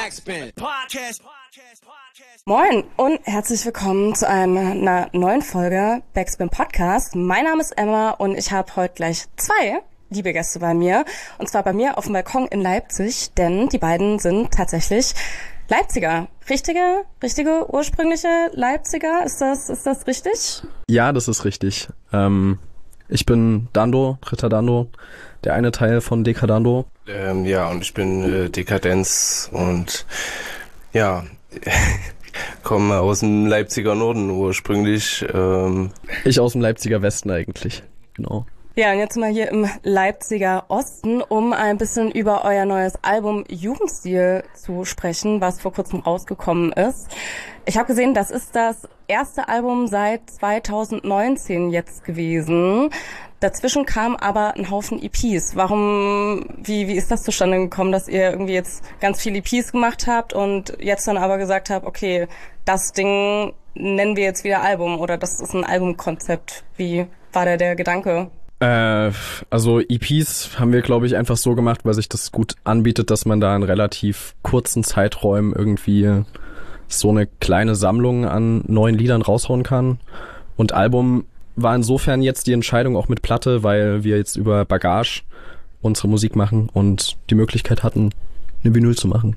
Backspin Podcast. Moin und herzlich willkommen zu einer neuen Folge Backspin Podcast. Mein Name ist Emma und ich habe heute gleich zwei liebe Gäste bei mir. Und zwar bei mir auf dem Balkon in Leipzig, denn die beiden sind tatsächlich Leipziger. Richtige ursprüngliche Leipziger. Ist das richtig? Ja, das ist richtig. Ich bin Dando, Ritter Dando, der eine Teil von Dekadando. Ja, und ich bin Dekadenz und ja, komme aus dem Leipziger Norden ursprünglich. Ich aus dem Leipziger Westen eigentlich, genau. Ja, und jetzt mal hier im Leipziger Osten, um ein bisschen über euer neues Album Jugendstil zu sprechen, was vor kurzem rausgekommen ist. Ich habe gesehen, das ist das erste Album seit 2019 jetzt gewesen. Dazwischen kam aber ein Haufen EPs. Wie ist das zustande gekommen, dass ihr irgendwie jetzt ganz viele EPs gemacht habt und jetzt dann aber gesagt habt, okay, das Ding nennen wir jetzt wieder Album oder das ist ein Albumkonzept. Wie war der Gedanke? Also EPs haben wir, glaube ich, einfach so gemacht, weil sich das gut anbietet, dass man da in relativ kurzen Zeiträumen irgendwie so eine kleine Sammlung an neuen Liedern raushauen kann. Und Album war insofern jetzt die Entscheidung auch mit Platte, weil wir jetzt über Bagage unsere Musik machen und die Möglichkeit hatten, eine Vinyl zu machen.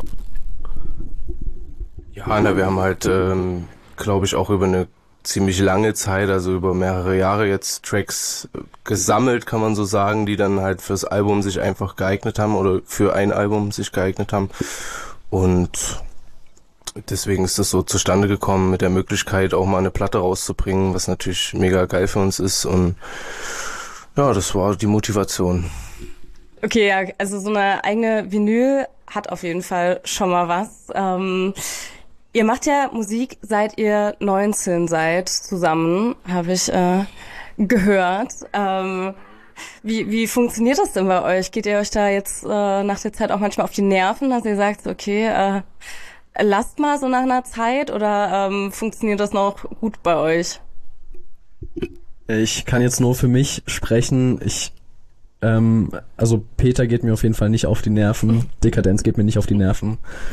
Ja, wir haben halt, glaube ich, auch über eine ziemlich lange Zeit, also über mehrere Jahre jetzt Tracks gesammelt, kann man so sagen, die dann halt fürs Album sich einfach geeignet haben oder für ein Album sich geeignet haben. Und deswegen ist das so zustande gekommen mit der Möglichkeit, auch mal eine Platte rauszubringen, was natürlich mega geil für uns ist. Und ja, das war die Motivation. Okay, ja, also so eine eigene Vinyl hat auf jeden Fall schon mal was. Ihr macht ja Musik, seit ihr 19 seid, zusammen, habe ich gehört. Wie funktioniert das denn bei euch? Geht ihr euch da jetzt nach der Zeit auch manchmal auf die Nerven, dass ihr sagt, okay, lasst mal so nach einer Zeit, oder funktioniert das noch gut bei euch? Ich kann jetzt nur für mich sprechen. Also Peter geht mir auf jeden Fall nicht auf die Nerven. Dekadenz geht mir nicht auf die Nerven.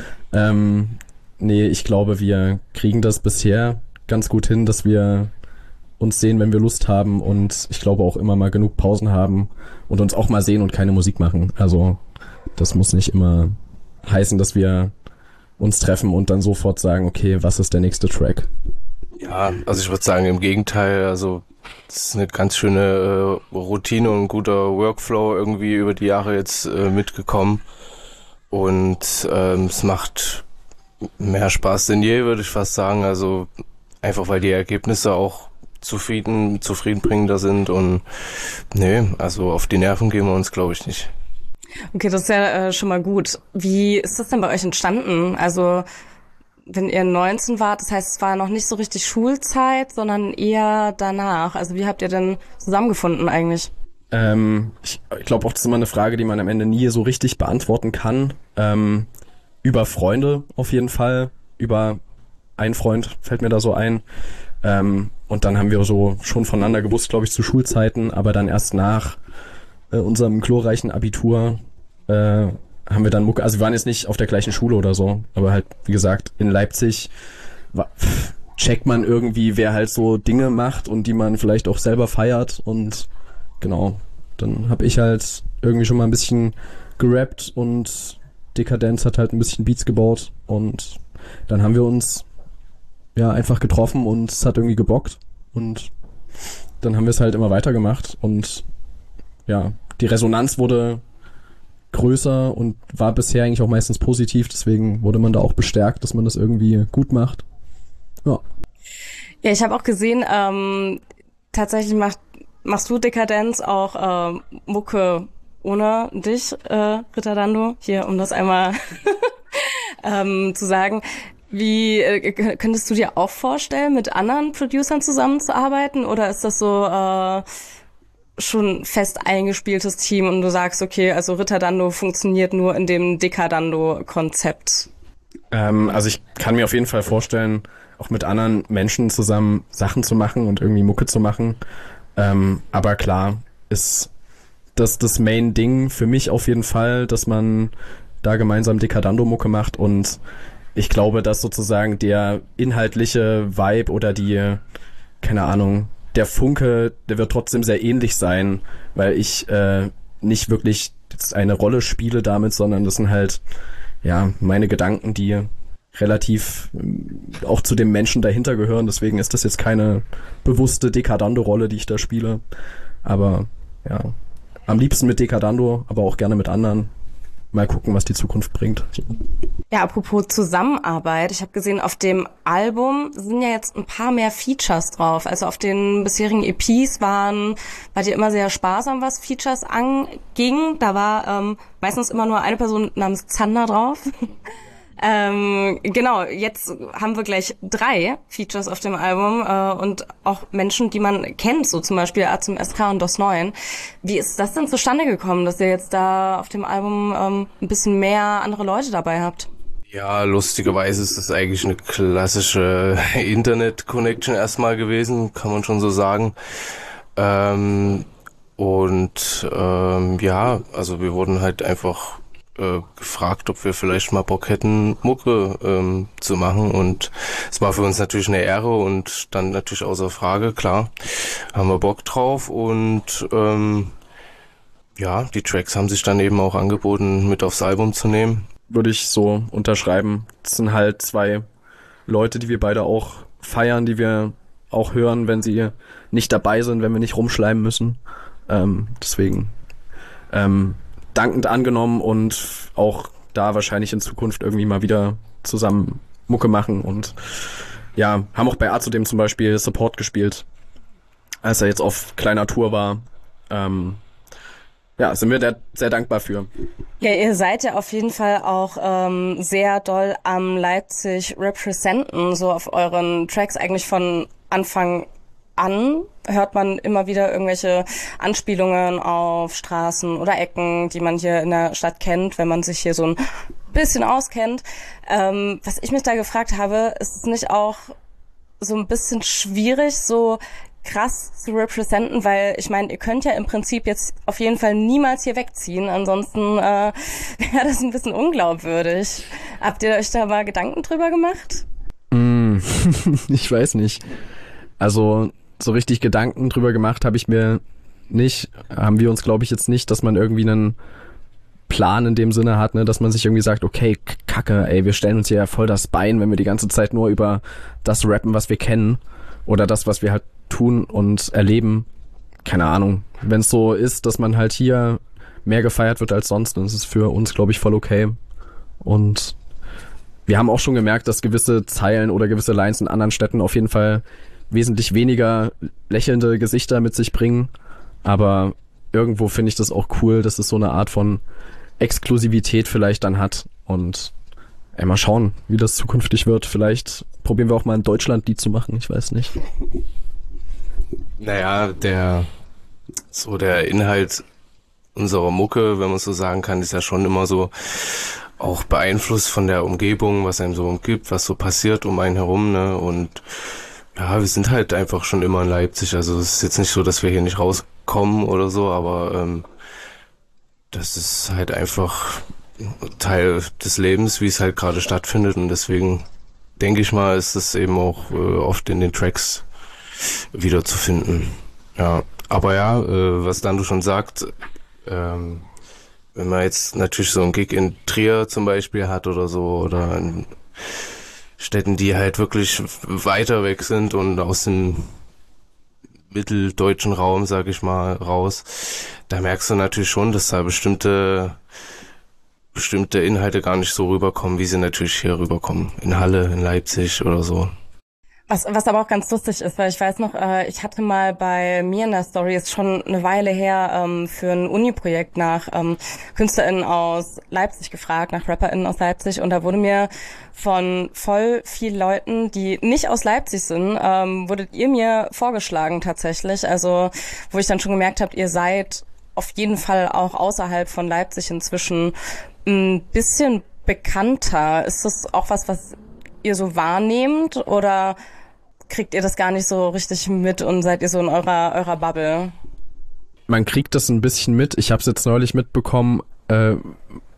Nee, ich glaube, wir kriegen das bisher ganz gut hin, dass wir uns sehen, wenn wir Lust haben, und ich glaube auch immer mal genug Pausen haben und uns auch mal sehen und keine Musik machen. Also das muss nicht immer heißen, dass wir uns treffen und dann sofort sagen, okay, was ist der nächste Track? Ja, also ich würde sagen, im Gegenteil, also das ist eine ganz schöne Routine und ein guter Workflow irgendwie über die Jahre jetzt mitgekommen, und es macht mehr Spaß denn je, würde ich fast sagen. Also einfach, weil die Ergebnisse auch zufriedenbringender sind, und also auf die Nerven gehen wir uns, glaube ich, nicht. Okay, das ist ja schon mal gut. Wie ist das denn bei euch entstanden? Also wenn ihr 19 wart, das heißt, es war noch nicht so richtig Schulzeit, sondern eher danach. Also wie habt ihr denn zusammengefunden eigentlich? Ich glaube auch, das ist immer eine Frage, die man am Ende nie so richtig beantworten kann. Über Freunde auf jeden Fall. Über einen Freund fällt mir da so ein. Und dann haben wir so schon voneinander gewusst, glaube ich, zu Schulzeiten, aber dann erst nach unserem glorreichen Abitur haben wir dann Mucke, also wir waren jetzt nicht auf der gleichen Schule oder so, aber halt, wie gesagt, in Leipzig checkt man irgendwie, wer halt so Dinge macht und die man vielleicht auch selber feiert, und genau, dann habe ich halt irgendwie schon mal ein bisschen gerappt und Dekadenz hat halt ein bisschen Beats gebaut, und dann haben wir uns ja einfach getroffen und es hat irgendwie gebockt, und dann haben wir es halt immer weitergemacht, und ja, die Resonanz wurde größer und war bisher eigentlich auch meistens positiv, deswegen wurde man da auch bestärkt, dass man das irgendwie gut macht. Ja, ich habe auch gesehen, tatsächlich machst du Dekadenz auch Mucke ohne dich, Ritter Dando, hier, um das einmal zu sagen. Wie könntest du dir auch vorstellen, mit anderen Producern zusammenzuarbeiten, oder ist das so schon fest eingespieltes Team und du sagst, okay, also Ritter Dando funktioniert nur in dem Dekadando-Konzept? Also ich kann mir auf jeden Fall vorstellen, auch mit anderen Menschen zusammen Sachen zu machen und irgendwie Mucke zu machen. Aber klar ist das Main-Ding für mich auf jeden Fall, dass man da gemeinsam Dekadando-Mucke macht und ich glaube, dass sozusagen der inhaltliche Vibe oder die, keine Ahnung, der Funke, der wird trotzdem sehr ähnlich sein, weil ich nicht wirklich jetzt eine Rolle spiele damit, sondern das sind halt ja meine Gedanken, die relativ auch zu dem Menschen dahinter gehören. Deswegen ist das jetzt keine bewusste Dekadando-Rolle, die ich da spiele. Aber ja, am liebsten mit Dekadando, aber auch gerne mit anderen. Mal gucken, was die Zukunft bringt. Ja, apropos Zusammenarbeit. Ich habe gesehen, auf dem Album sind ja jetzt ein paar mehr Features drauf. Also auf den bisherigen EPs war dir immer sehr sparsam, was Features anging. Da war meistens immer nur eine Person namens Zander drauf. Genau, jetzt haben wir gleich 3 Features auf dem Album und auch Menschen, die man kennt, so zum Beispiel Azum SK und DOS 9. Wie ist das denn zustande gekommen, dass ihr jetzt da auf dem Album ein bisschen mehr andere Leute dabei habt? Ja, lustigerweise ist das eigentlich eine klassische Internet-Connection erstmal gewesen, kann man schon so sagen. Ja, also wir wurden halt einfach gefragt, ob wir vielleicht mal Bock hätten, Mucke zu machen, und es war für uns natürlich eine Ehre und dann natürlich außer Frage, klar, haben wir Bock drauf, und die Tracks haben sich dann eben auch angeboten, mit aufs Album zu nehmen. Würde ich so unterschreiben. Das sind halt 2 Leute, die wir beide auch feiern, die wir auch hören, wenn sie nicht dabei sind, wenn wir nicht rumschleimen müssen. Deswegen dankend angenommen und auch da wahrscheinlich in Zukunft irgendwie mal wieder zusammen Mucke machen, und ja, haben auch bei Azudem zum Beispiel Support gespielt, als er jetzt auf kleiner Tour war. Sind wir da sehr dankbar für. Ja, ihr seid ja auf jeden Fall auch sehr doll am Leipzig representen, so auf euren Tracks eigentlich von Anfang an hört man immer wieder irgendwelche Anspielungen auf Straßen oder Ecken, die man hier in der Stadt kennt, wenn man sich hier so ein bisschen auskennt. Was ich mich da gefragt habe, ist es nicht auch so ein bisschen schwierig, so krass zu representen, weil ich meine, ihr könnt ja im Prinzip jetzt auf jeden Fall niemals hier wegziehen, ansonsten wäre das ein bisschen unglaubwürdig. Habt ihr euch da mal Gedanken drüber gemacht? Ich weiß nicht. Also so richtig Gedanken drüber gemacht haben wir uns, glaube ich, jetzt nicht, dass man irgendwie einen Plan in dem Sinne hat, ne, dass man sich irgendwie sagt, okay, Kacke, ey, wir stellen uns hier ja voll das Bein, wenn wir die ganze Zeit nur über das rappen, was wir kennen, oder das, was wir halt tun und erleben. Keine Ahnung. Wenn es so ist, dass man halt hier mehr gefeiert wird als sonst, dann ist es für uns, glaube ich, voll okay. Und wir haben auch schon gemerkt, dass gewisse Zeilen oder gewisse Lines in anderen Städten auf jeden Fall wesentlich weniger lächelnde Gesichter mit sich bringen, aber irgendwo finde ich das auch cool, dass es so eine Art von Exklusivität vielleicht dann hat, und mal schauen, wie das zukünftig wird. Vielleicht probieren wir auch mal ein Deutschland-Lied zu machen, ich weiß nicht. Naja, der Inhalt unserer Mucke, wenn man so sagen kann, ist ja schon immer so auch beeinflusst von der Umgebung, was einem so umgibt, was so passiert um einen herum, ne, und ja, wir sind halt einfach schon immer in Leipzig, also es ist jetzt nicht so, dass wir hier nicht rauskommen oder so, aber das ist halt einfach Teil des Lebens, wie es halt gerade stattfindet, und deswegen denke ich mal, ist das eben auch oft in den Tracks wiederzufinden. Ja, aber ja, was Dando schon sagt, wenn man jetzt natürlich so einen Gig in Trier zum Beispiel hat oder so, oder in Städten, die halt wirklich weiter weg sind und aus dem mitteldeutschen Raum, sag ich mal, raus, da merkst du natürlich schon, dass da bestimmte Inhalte gar nicht so rüberkommen, wie sie natürlich hier rüberkommen. In Halle, in Leipzig oder so. Was aber auch ganz lustig ist, weil ich weiß noch, ich hatte mal bei mir in der Story, ist schon eine Weile her, für ein Uni-Projekt nach KünstlerInnen aus Leipzig gefragt, nach RapperInnen aus Leipzig, und da wurde mir von voll vielen Leuten, die nicht aus Leipzig sind, wurdet ihr mir vorgeschlagen tatsächlich, also wo ich dann schon gemerkt habe, ihr seid auf jeden Fall auch außerhalb von Leipzig inzwischen ein bisschen bekannter. Ist das auch was ihr so wahrnehmt, oder kriegt ihr das gar nicht so richtig mit und seid ihr so in eurer Bubble? Man kriegt das ein bisschen mit. Ich habe es jetzt neulich mitbekommen,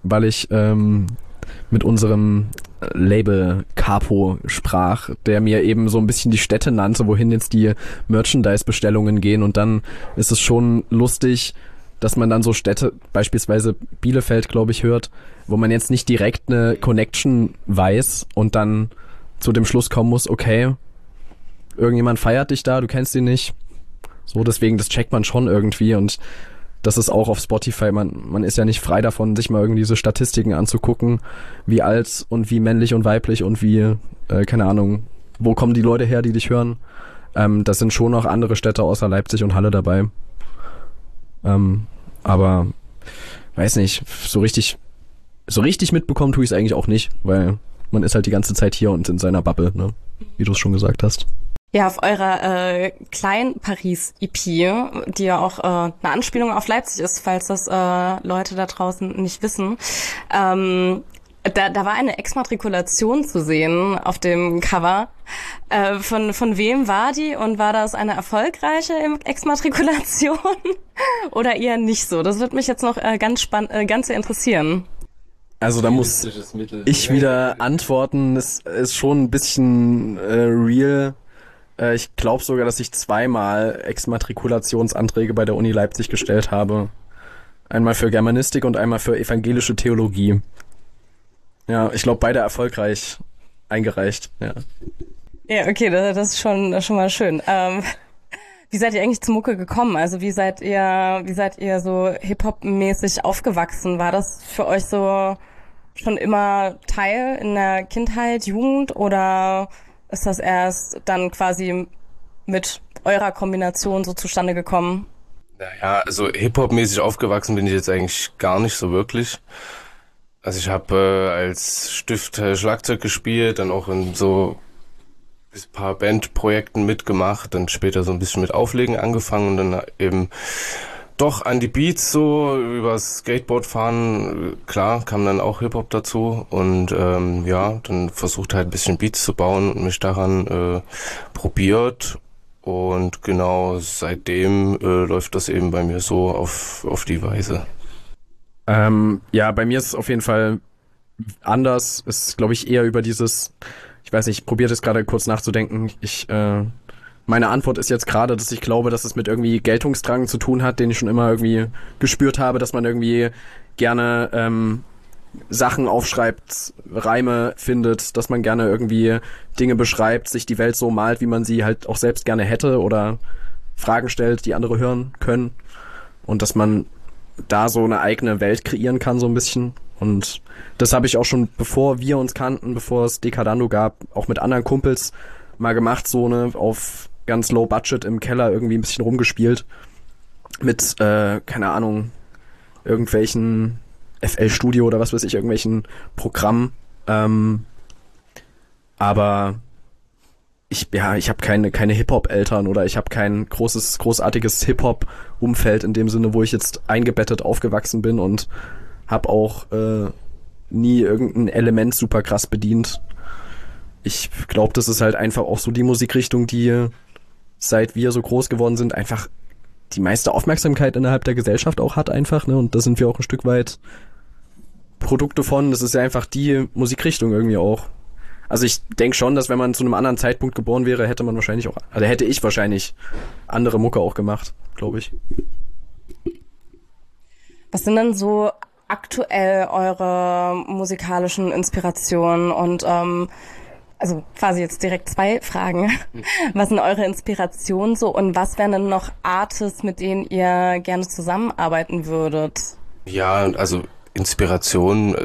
weil ich mit unserem Label Capo sprach, der mir eben so ein bisschen die Städte nannte, wohin jetzt die Merchandise-Bestellungen gehen, und dann ist es schon lustig, dass man dann so Städte, beispielsweise Bielefeld, glaube ich, hört, wo man jetzt nicht direkt eine Connection weiß und dann zu dem Schluss kommen muss, okay, irgendjemand feiert dich da, du kennst ihn nicht. So, deswegen, das checkt man schon irgendwie, und das ist auch auf Spotify, man ist ja nicht frei davon, sich mal irgendwie diese Statistiken anzugucken, wie alt und wie männlich und weiblich und wie, keine Ahnung, wo kommen die Leute her, die dich hören. Das sind schon noch andere Städte außer Leipzig und Halle dabei. Aber, weiß nicht, so richtig mitbekommen tue ich es eigentlich auch nicht, weil man ist halt die ganze Zeit hier und in seiner Bubble, ne? Wie du es schon gesagt hast. Ja, auf eurer kleinen Paris-EP, die ja auch eine Anspielung auf Leipzig ist, falls das Leute da draußen nicht wissen, da war eine Exmatrikulation zu sehen auf dem Cover. Von wem war die, und war das eine erfolgreiche Exmatrikulation oder eher nicht so? Das würde mich jetzt noch ganz sehr interessieren. Also da muss ich wieder antworten, es ist schon ein bisschen real. Ich glaube sogar, dass ich 2-mal Exmatrikulationsanträge bei der Uni Leipzig gestellt habe. Einmal für Germanistik und einmal für evangelische Theologie. Ja, ich glaube, beide erfolgreich eingereicht. Ja, ja, okay, das ist schon mal schön. Wie seid ihr eigentlich zur Mucke gekommen? Also wie seid ihr so Hip-Hop-mäßig aufgewachsen? War das für euch so schon immer Teil in der Kindheit, Jugend, oder ist das erst dann quasi mit eurer Kombination so zustande gekommen? Naja, also Hip-Hop-mäßig aufgewachsen bin ich jetzt eigentlich gar nicht so wirklich. Also ich habe als Stift Schlagzeug gespielt, dann auch in so ein paar Bandprojekten mitgemacht, dann später so ein bisschen mit Auflegen angefangen und dann eben doch an die Beats so, übers Skateboard fahren, klar, kam dann auch Hip-Hop dazu und ja, dann versucht halt ein bisschen Beats zu bauen und mich daran probiert, und genau seitdem läuft das eben bei mir so auf die Weise. Ja, bei mir ist es auf jeden Fall anders. Es ist, glaube ich, eher über dieses, ich weiß nicht, ich probiere das gerade kurz nachzudenken. Meine Antwort ist jetzt gerade, dass ich glaube, dass es mit irgendwie Geltungsdrang zu tun hat, den ich schon immer irgendwie gespürt habe, dass man irgendwie gerne Sachen aufschreibt, Reime findet, dass man gerne irgendwie Dinge beschreibt, sich die Welt so malt, wie man sie halt auch selbst gerne hätte, oder Fragen stellt, die andere hören können, und dass man da so eine eigene Welt kreieren kann, so ein bisschen. Und das habe ich auch schon, bevor wir uns kannten, bevor es Decadando gab, auch mit anderen Kumpels mal gemacht, so eine auf ganz low budget im Keller irgendwie ein bisschen rumgespielt mit, keine Ahnung, irgendwelchen FL Studio oder was weiß ich, irgendwelchen Programmen. Aber ich habe keine Hip-Hop-Eltern, oder ich habe kein großartiges Hip-Hop-Umfeld in dem Sinne, wo ich jetzt eingebettet aufgewachsen bin, und habe auch nie irgendein Element super krass bedient. Ich glaube, das ist halt einfach auch so die Musikrichtung, die, seit wir so groß geworden sind, einfach die meiste Aufmerksamkeit innerhalb der Gesellschaft auch hat einfach, ne? Und da sind wir auch ein Stück weit Produkte von. Das ist ja einfach die Musikrichtung irgendwie auch. Also ich denke schon, dass wenn man zu einem anderen Zeitpunkt geboren wäre, hätte ich wahrscheinlich andere Mucke auch gemacht, glaube ich. Was sind denn so aktuell eure musikalischen Inspirationen? Und also quasi jetzt direkt 2 Fragen. Was sind eure Inspirationen so, und was wären denn noch Artists, mit denen ihr gerne zusammenarbeiten würdet? Ja, also Inspiration,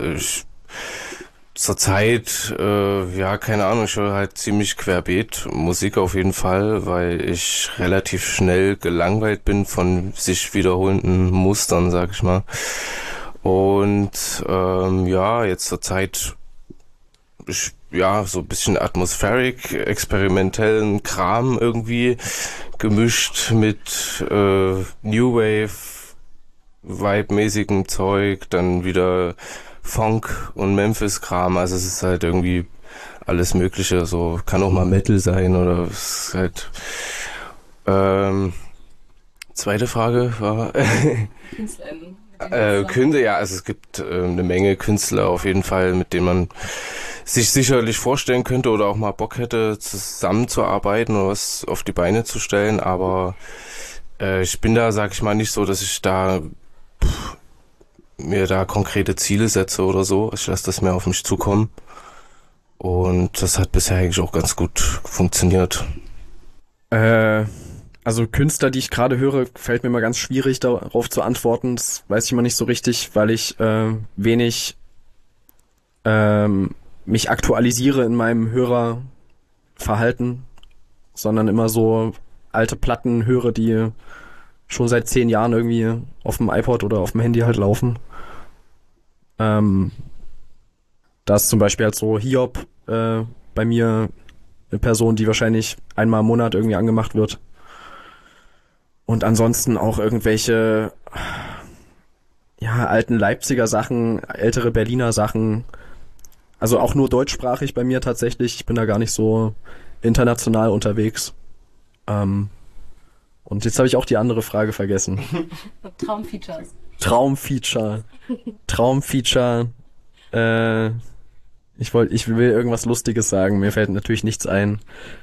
zurzeit, ja, keine Ahnung, ich höre halt ziemlich querbeet Musik auf jeden Fall, weil ich relativ schnell gelangweilt bin von sich wiederholenden Mustern, sag ich mal. Und ja, jetzt zurzeit ja, so ein bisschen atmospheric, experimentellen Kram irgendwie gemischt mit New Wave, Vibe-mäßigem Zeug, dann wieder Funk und Memphis-Kram, also es ist halt irgendwie alles Mögliche, so kann auch mal Metal sein oder es ist halt zweite Frage war Ja, also es gibt eine Menge Künstler auf jeden Fall, mit denen man sich sicherlich vorstellen könnte oder auch mal Bock hätte, zusammenzuarbeiten oder was auf die Beine zu stellen, aber ich bin da, sag ich mal, nicht so, dass ich da mir da konkrete Ziele setze oder so. Ich lasse das mehr auf mich zukommen. Und das hat bisher eigentlich auch ganz gut funktioniert. Also Künstler, die ich gerade höre, fällt mir immer ganz schwierig, darauf zu antworten. Das weiß ich immer nicht so richtig, weil ich wenig mich aktualisiere in meinem Hörerverhalten, sondern immer so alte Platten höre, die schon seit 10 Jahren irgendwie auf dem iPod oder auf dem Handy halt laufen. Da ist zum Beispiel halt so Hiob bei mir eine Person, die wahrscheinlich einmal im Monat irgendwie angemacht wird. Und ansonsten auch irgendwelche alten Leipziger Sachen, ältere Berliner Sachen. Also auch nur deutschsprachig bei mir tatsächlich. Ich bin da gar nicht so international unterwegs. Und jetzt habe ich auch die andere Frage vergessen. Traumfeatures. Traumfeature. Ich will irgendwas Lustiges sagen. Mir fällt natürlich nichts ein.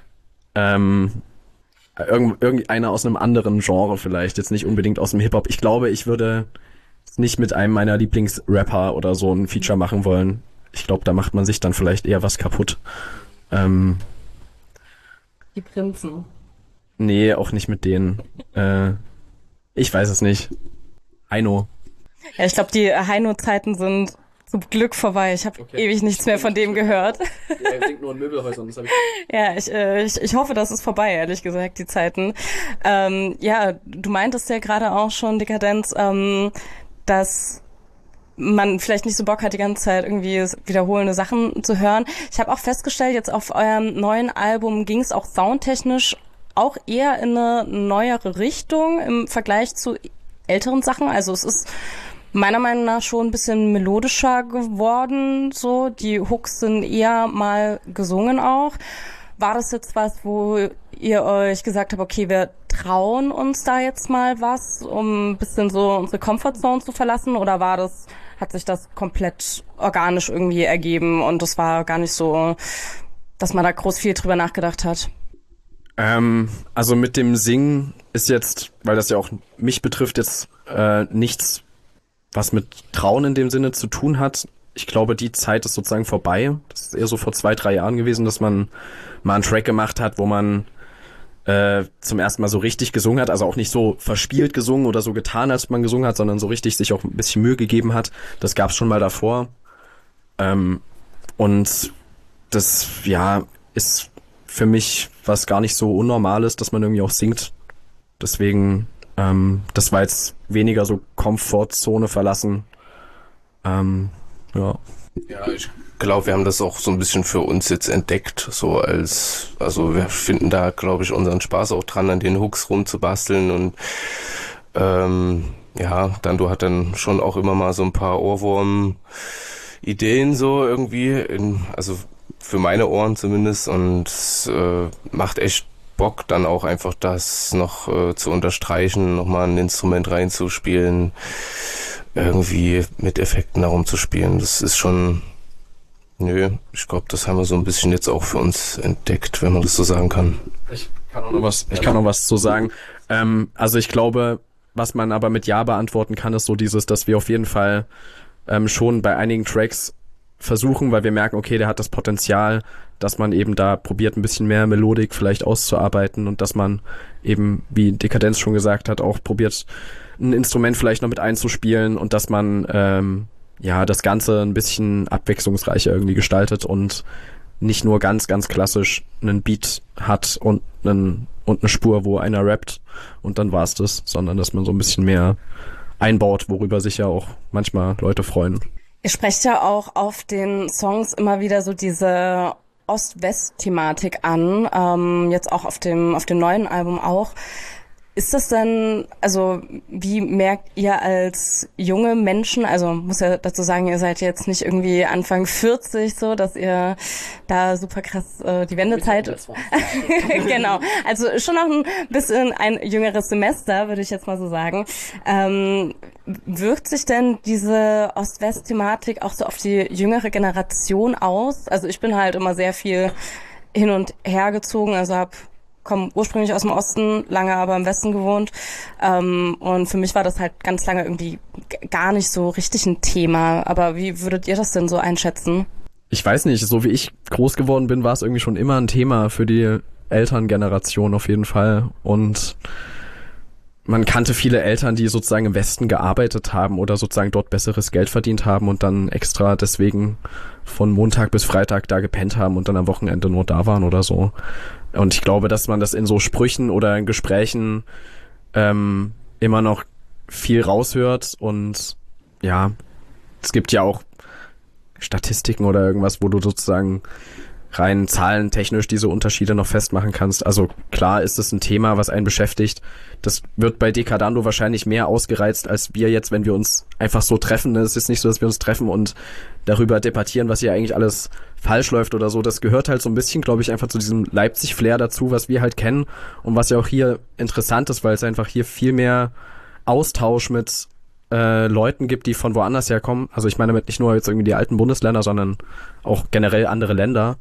Irgendeiner aus einem anderen Genre vielleicht. Jetzt nicht unbedingt aus dem Hip-Hop. Ich glaube, ich würde nicht mit einem meiner Lieblingsrapper oder so ein Feature machen wollen. Ich glaube, da macht man sich dann vielleicht eher was kaputt. Die Prinzen. Nee, auch nicht mit denen. Ich weiß es nicht. Heino. Ja, ich glaube, die Heino-Zeiten sind zum Glück vorbei. Ich habe ewig nichts mehr von dem gehört. Ja, er singt nur in Möbelhäusern. Das hab ich Ja, ich hoffe, das ist vorbei, ehrlich gesagt, die Zeiten. Ja, du meintest ja gerade auch schon, Dekadenz, dass man vielleicht nicht so Bock hat, die ganze Zeit irgendwie wiederholende Sachen zu hören. Ich habe auch festgestellt, jetzt auf eurem neuen Album ging es auch soundtechnisch auch eher in eine neuere Richtung im Vergleich zu älteren Sachen. Also es ist meiner Meinung nach schon ein bisschen melodischer geworden, so. Die Hooks sind eher mal gesungen auch. War das jetzt was, wo ihr euch gesagt habt, okay, wir trauen uns da jetzt mal was, um ein bisschen so unsere Comfortzone zu verlassen? Oder hat sich das komplett organisch irgendwie ergeben und das war gar nicht so, dass man da groß viel drüber nachgedacht hat? Also mit dem Singen ist jetzt, weil das ja auch mich betrifft, jetzt nichts, was mit Trauen in dem Sinne zu tun hat. Ich glaube, die Zeit ist sozusagen vorbei. Das ist eher so vor 2-3 Jahren gewesen, dass man mal einen Track gemacht hat, wo man zum ersten Mal so richtig gesungen hat. Also auch nicht so verspielt gesungen oder so getan, als man gesungen hat, sondern so richtig sich auch ein bisschen Mühe gegeben hat. Das gab es schon mal davor. Und das, ja, ist für mich was gar nicht so Unnormales, dass man irgendwie auch singt. Deswegen, das war jetzt weniger so Komfortzone verlassen. Ja. Ja, ich glaube, wir haben das auch so ein bisschen für uns jetzt entdeckt, also wir finden da, glaube ich, unseren Spaß auch dran, an den Hooks rumzubasteln und Dando hat dann schon auch immer mal so ein paar Ohrwurm-Ideen so irgendwie, also für meine Ohren zumindest, und es macht echt Bock, dann auch einfach das noch zu unterstreichen, nochmal ein Instrument reinzuspielen, irgendwie mit Effekten herumzuspielen. Das ist schon, ich glaube, das haben wir so ein bisschen jetzt auch für uns entdeckt, wenn man das so sagen kann. Ich kann auch noch was zu sagen. Also ich glaube, was man aber mit Ja beantworten kann, ist so dieses, dass wir auf jeden Fall schon bei einigen Tracks versuchen, weil wir merken, okay, der hat das Potenzial, dass man eben da probiert, ein bisschen mehr Melodik vielleicht auszuarbeiten und dass man eben, wie Dekadenz schon gesagt hat, auch probiert, ein Instrument vielleicht noch mit einzuspielen und dass man das Ganze ein bisschen abwechslungsreicher irgendwie gestaltet und nicht nur ganz, ganz klassisch einen Beat hat und eine Spur, wo einer rappt und dann war's das, sondern dass man so ein bisschen mehr einbaut, worüber sich ja auch manchmal Leute freuen. Ihr sprecht ja auch auf den Songs immer wieder so diese Ost-West-Thematik an, jetzt auch auf dem neuen Album auch. Ist das denn, also wie merkt ihr als junge Menschen, also muss ja dazu sagen, ihr seid jetzt nicht irgendwie Anfang 40 so, dass ihr da super krass die Wendezeit... Genau, also schon noch ein bisschen ein jüngeres Semester, würde ich jetzt mal so sagen. Wirkt sich denn diese Ost-West-Thematik auch so auf die jüngere Generation aus? Also ich bin halt immer sehr viel hin und her gezogen, also komme ursprünglich aus dem Osten, lange aber im Westen gewohnt. Und für mich war das halt ganz lange irgendwie gar nicht so richtig ein Thema. Aber wie würdet ihr das denn so einschätzen? Ich weiß nicht, so wie ich groß geworden bin, war es irgendwie schon immer ein Thema für die Elterngeneration auf jeden Fall. Und man kannte viele Eltern, die sozusagen im Westen gearbeitet haben oder sozusagen dort besseres Geld verdient haben und dann extra deswegen von Montag bis Freitag da gepennt haben und dann am Wochenende nur da waren oder so. Und ich glaube, dass man das in so Sprüchen oder in Gesprächen immer noch viel raushört. Und ja, es gibt ja auch Statistiken oder irgendwas, wo du sozusagen rein zahlentechnisch diese Unterschiede noch festmachen kannst. Also klar ist es ein Thema, was einen beschäftigt. Das wird bei Decadando wahrscheinlich mehr ausgereizt, als wir jetzt, wenn wir uns einfach so treffen. Es ist nicht so, dass wir uns treffen und darüber debattieren, was hier eigentlich alles falsch läuft oder so. Das gehört halt so ein bisschen, glaube ich, einfach zu diesem Leipzig-Flair dazu, was wir halt kennen und was ja auch hier interessant ist, weil es einfach hier viel mehr Austausch mit Leuten gibt, die von woanders herkommen. Also ich meine damit nicht nur jetzt irgendwie die alten Bundesländer, sondern auch generell andere Länder.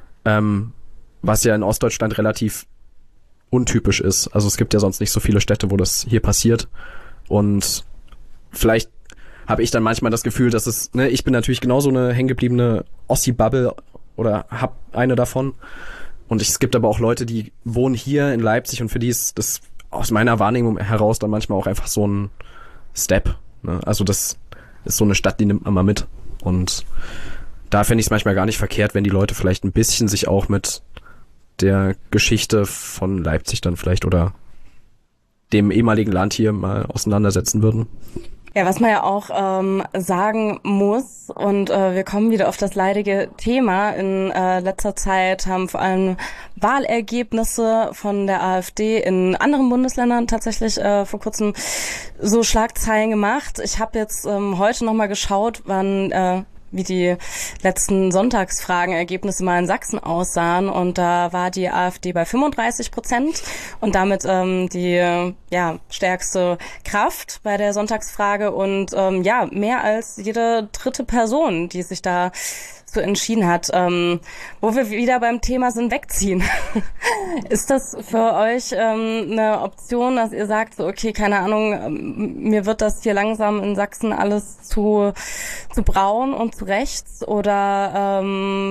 Was ja in Ostdeutschland relativ untypisch ist. Also es gibt ja sonst nicht so viele Städte, wo das hier passiert. Und vielleicht habe ich dann manchmal das Gefühl, dass es, ne, ich bin natürlich genauso eine hängengebliebene Ossi-Bubble oder hab eine davon. Und es gibt aber auch Leute, die wohnen hier in Leipzig und für die ist das aus meiner Wahrnehmung heraus dann manchmal auch einfach so ein Step. Ne? Also das ist so eine Stadt, die nimmt man mal mit. Und da fände ich es manchmal gar nicht verkehrt, wenn die Leute vielleicht ein bisschen sich auch mit der Geschichte von Leipzig dann vielleicht oder dem ehemaligen Land hier mal auseinandersetzen würden. Ja, was man ja auch sagen muss, und wir kommen wieder auf das leidige Thema, in letzter Zeit haben vor allem Wahlergebnisse von der AfD in anderen Bundesländern tatsächlich vor kurzem so Schlagzeilen gemacht. Ich habe jetzt heute nochmal geschaut, wann wie die letzten Sonntagsfragenergebnisse mal in Sachsen aussahen, und da war die AfD bei 35% und damit die stärkste Kraft bei der Sonntagsfrage und mehr als jede dritte Person, die sich da so entschieden hat. Wo wir wieder beim Thema sind, wegziehen. Ist das für euch eine Option, dass ihr sagt, so okay, keine Ahnung, mir wird das hier langsam in Sachsen alles zu braun und zu rechts, oder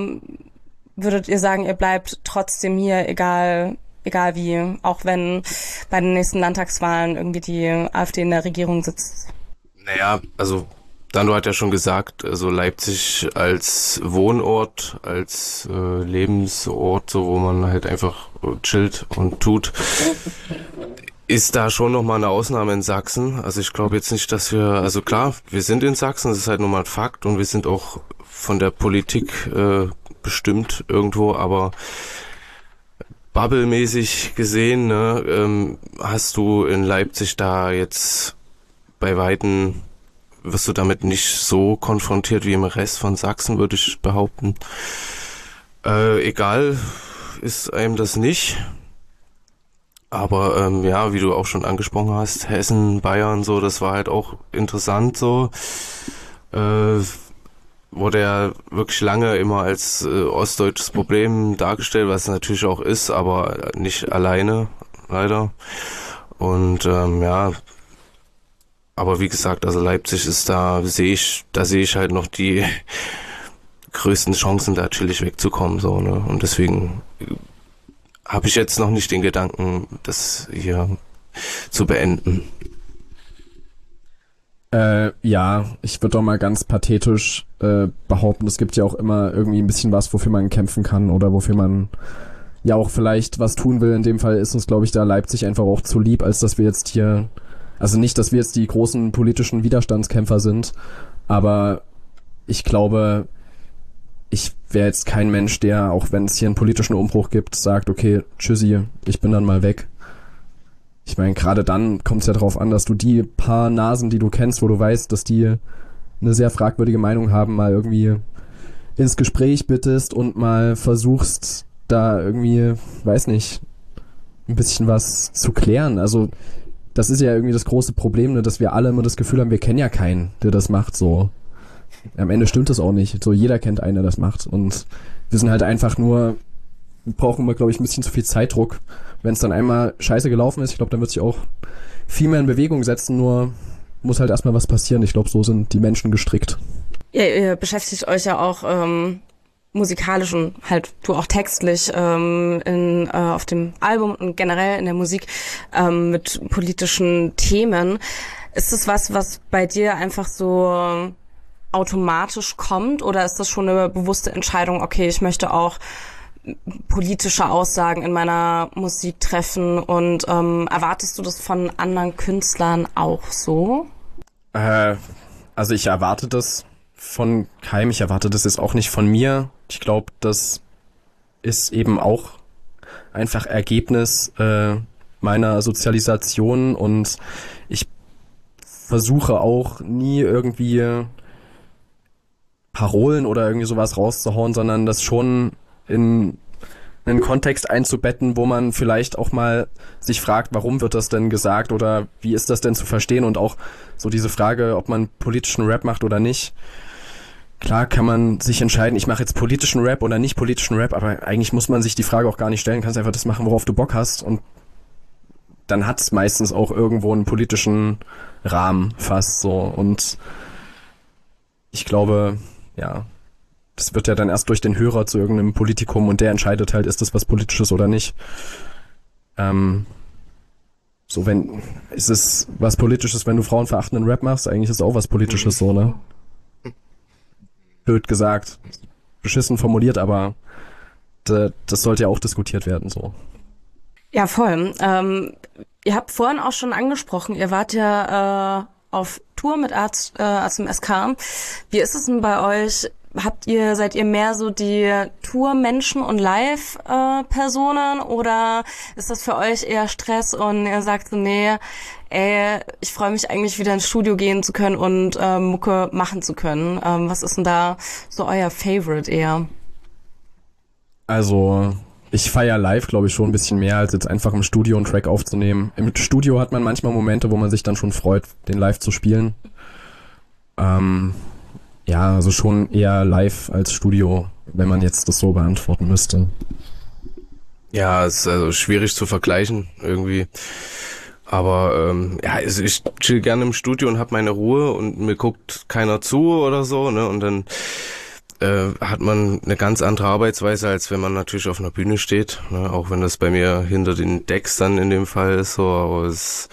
würdet ihr sagen, ihr bleibt trotzdem hier, egal wie, auch wenn bei den nächsten Landtagswahlen irgendwie die AfD in der Regierung sitzt? Naja, also Dando hat ja schon gesagt, also Leipzig als Wohnort, als Lebensort, so wo man halt einfach chillt und tut, ist da schon nochmal eine Ausnahme in Sachsen. Also ich glaube jetzt nicht, dass also klar, wir sind in Sachsen, das ist halt nun mal ein Fakt und wir sind auch von der Politik bestimmt irgendwo, aber bubblemäßig gesehen, ne, hast du in Leipzig da jetzt bei Weitem, wirst du damit nicht so konfrontiert wie im Rest von Sachsen, würde ich behaupten. Egal ist einem das nicht. Aber wie du auch schon angesprochen hast, Hessen, Bayern, so, das war halt auch interessant so. Wurde ja wirklich lange immer als ostdeutsches Problem dargestellt, was es natürlich auch ist, aber nicht alleine, leider. Und aber wie gesagt, also Leipzig ist da sehe ich halt noch die größten Chancen, da chillig wegzukommen, so, ne? Und deswegen habe ich jetzt noch nicht den Gedanken, das hier zu beenden. Ich würde doch mal ganz pathetisch behaupten, es gibt ja auch immer irgendwie ein bisschen was, wofür man kämpfen kann oder wofür man ja auch vielleicht was tun will. In dem Fall ist uns, glaube ich, da Leipzig einfach auch zu lieb, als dass wir jetzt hier, also nicht, dass wir jetzt die großen politischen Widerstandskämpfer sind, aber ich glaube, ich wäre jetzt kein Mensch, der, auch wenn es hier einen politischen Umbruch gibt, sagt, okay, tschüssi, ich bin dann mal weg. ich meine, gerade dann kommt es ja darauf an, dass du die paar Nasen, die du kennst, wo du weißt, dass die eine sehr fragwürdige Meinung haben, mal irgendwie ins Gespräch bittest und mal versuchst, da irgendwie, weiß nicht, ein bisschen was zu klären. Also das ist ja irgendwie das große Problem, ne, dass wir alle immer das Gefühl haben, wir kennen ja keinen, der das macht, so. Am Ende stimmt das auch nicht. So, jeder kennt einen, der das macht. Und wir sind halt einfach nur, brauchen immer, glaube ich, ein bisschen zu viel Zeitdruck. Wenn es dann einmal scheiße gelaufen ist, ich glaube, dann wird sich auch viel mehr in Bewegung setzen, nur muss halt erstmal was passieren. Ich glaube, so sind die Menschen gestrickt. Ja, ihr beschäftigt euch ja auch musikalisch und halt du auch textlich auf dem Album und generell in der Musik mit politischen Themen. Ist das was bei dir einfach so automatisch kommt oder ist das schon eine bewusste Entscheidung, okay, ich möchte auch politische Aussagen in meiner Musik treffen und erwartest du das von anderen Künstlern auch so? Also ich erwarte das von keinem, ich erwarte das jetzt auch nicht von mir. Ich glaube, das ist eben auch einfach Ergebnis meiner Sozialisation und ich versuche auch nie irgendwie Parolen oder irgendwie sowas rauszuhauen, sondern das schon in einen Kontext einzubetten, wo man vielleicht auch mal sich fragt, warum wird das denn gesagt oder wie ist das denn zu verstehen und auch so diese Frage, ob man politischen Rap macht oder nicht. Klar kann man sich entscheiden, ich mache jetzt politischen Rap oder nicht politischen Rap, aber eigentlich muss man sich die Frage auch gar nicht stellen, kannst einfach das machen, worauf du Bock hast und dann hat es meistens auch irgendwo einen politischen Rahmen fast so und ich glaube, ja, das wird ja dann erst durch den Hörer zu irgendeinem Politikum und der entscheidet halt, ist das was Politisches oder nicht. Ist es was Politisches, wenn du frauenverachtenden Rap machst? Eigentlich ist es auch was Politisches so, ne? Blöd gesagt. Beschissen formuliert, aber das sollte ja auch diskutiert werden, so. Ja, voll. Ihr habt vorhin auch schon angesprochen, ihr wart ja auf Tour mit Arzt im SK. Wie ist es denn bei euch? Seid ihr mehr so die Tour-Menschen und Live-Personen oder ist das für euch eher Stress und ihr sagt so, nee, ich freue mich eigentlich wieder ins Studio gehen zu können und Mucke machen zu können. Was ist denn da so euer Favorite eher? Also, ich feiere live, glaube ich, schon ein bisschen mehr, als jetzt einfach im Studio einen Track aufzunehmen. Im Studio hat man manchmal Momente, wo man sich dann schon freut, den live zu spielen. Ja, also schon eher live als Studio, wenn man jetzt das so beantworten müsste. Ja, es ist also schwierig zu vergleichen irgendwie. Aber ja, also ich chill gerne im Studio und hab meine Ruhe und mir guckt keiner zu oder so, ne? Und dann hat man eine ganz andere Arbeitsweise, als wenn man natürlich auf einer Bühne steht, ne? Auch wenn das bei mir hinter den Decks dann in dem Fall ist so, aber es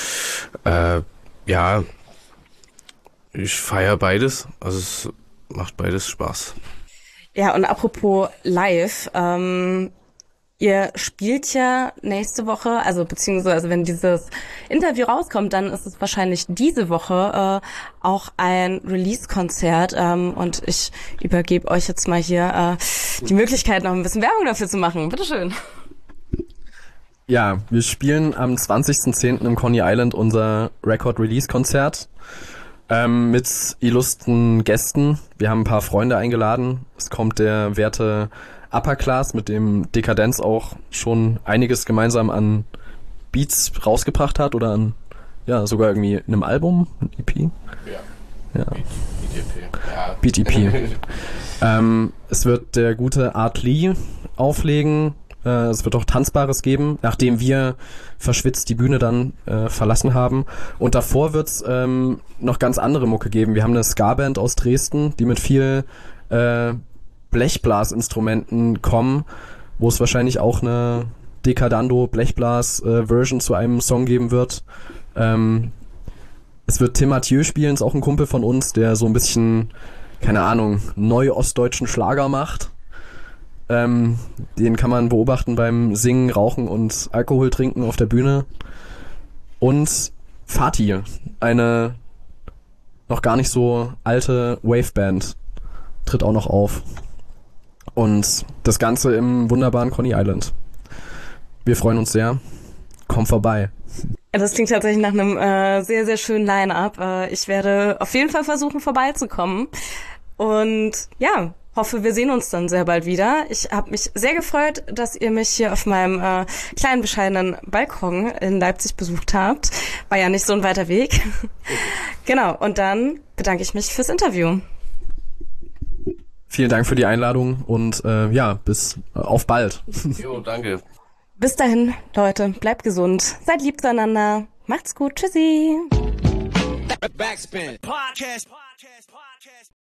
ja, ich feiere beides, also es macht beides Spaß. Ja, und apropos live, ihr spielt ja nächste Woche, also beziehungsweise wenn dieses Interview rauskommt, dann ist es wahrscheinlich diese Woche auch ein Release-Konzert und ich übergebe euch jetzt mal hier die Möglichkeit, noch ein bisschen Werbung dafür zu machen. Bitteschön. Ja, wir spielen am 20.10. im Coney Island unser Record-Release-Konzert. Mit illustren Gästen. Wir haben ein paar Freunde eingeladen. Es kommt der werte Upper Class, mit dem Dekadenz auch schon einiges gemeinsam an Beats rausgebracht hat oder an, ja, sogar irgendwie in einem Album, ein EP. Ja. BTP. Es wird der gute Art Lee auflegen. Es wird auch Tanzbares geben, nachdem wir verschwitzt die Bühne dann verlassen haben. Und davor wird's noch ganz andere Mucke geben. Wir haben eine Ska-Band aus Dresden, die mit viel Blechblasinstrumenten kommen, wo es wahrscheinlich auch eine Decadando Blechblas-Version zu einem Song geben wird. Es wird Tim Mathieu spielen, ist auch ein Kumpel von uns, der so ein bisschen, keine Ahnung, neu-ostdeutschen Schlager macht. Den kann man beobachten beim Singen, Rauchen und Alkohol trinken auf der Bühne. Und Fatih, eine noch gar nicht so alte Waveband, tritt auch noch auf. Und das Ganze im wunderbaren Coney Island. Wir freuen uns sehr. Komm vorbei. Das klingt tatsächlich nach einem sehr, sehr schönen Line-Up. Ich werde auf jeden Fall versuchen, vorbeizukommen. Und ja, hoffe, wir sehen uns dann sehr bald wieder. Ich habe mich sehr gefreut, dass ihr mich hier auf meinem kleinen, bescheidenen Balkon in Leipzig besucht habt. War ja nicht so ein weiter Weg. Genau, und dann bedanke ich mich fürs Interview. Vielen Dank für die Einladung und bis auf bald. Jo, danke. Bis dahin, Leute, bleibt gesund, seid lieb zueinander, macht's gut, tschüssi. Backspin. Podcast.